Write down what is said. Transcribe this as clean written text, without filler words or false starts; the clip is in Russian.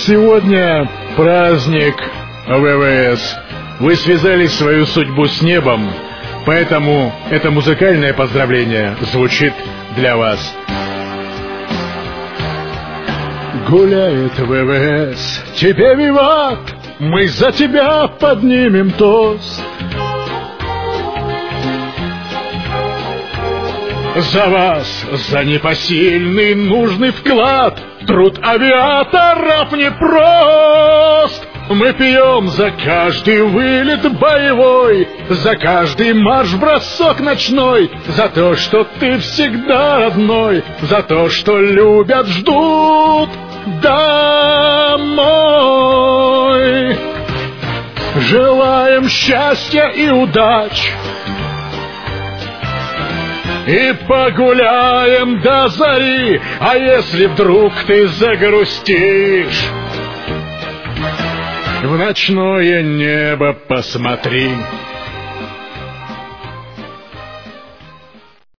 Сегодня праздник ВВС. Вы связали свою судьбу с небом, поэтому это музыкальное поздравление звучит для вас. Гуляет ВВС, тебе виват, мы за тебя поднимем тост. За вас, за непосильный нужный вклад, труд авиаторов непрост. Мы пьем за каждый вылет боевой, за каждый марш-бросок ночной, за то, что ты всегда родной, за то, что любят, ждут домой. Желаем счастья и удач, и погуляем до зари. А если вдруг ты загрустишь, в ночное небо посмотри.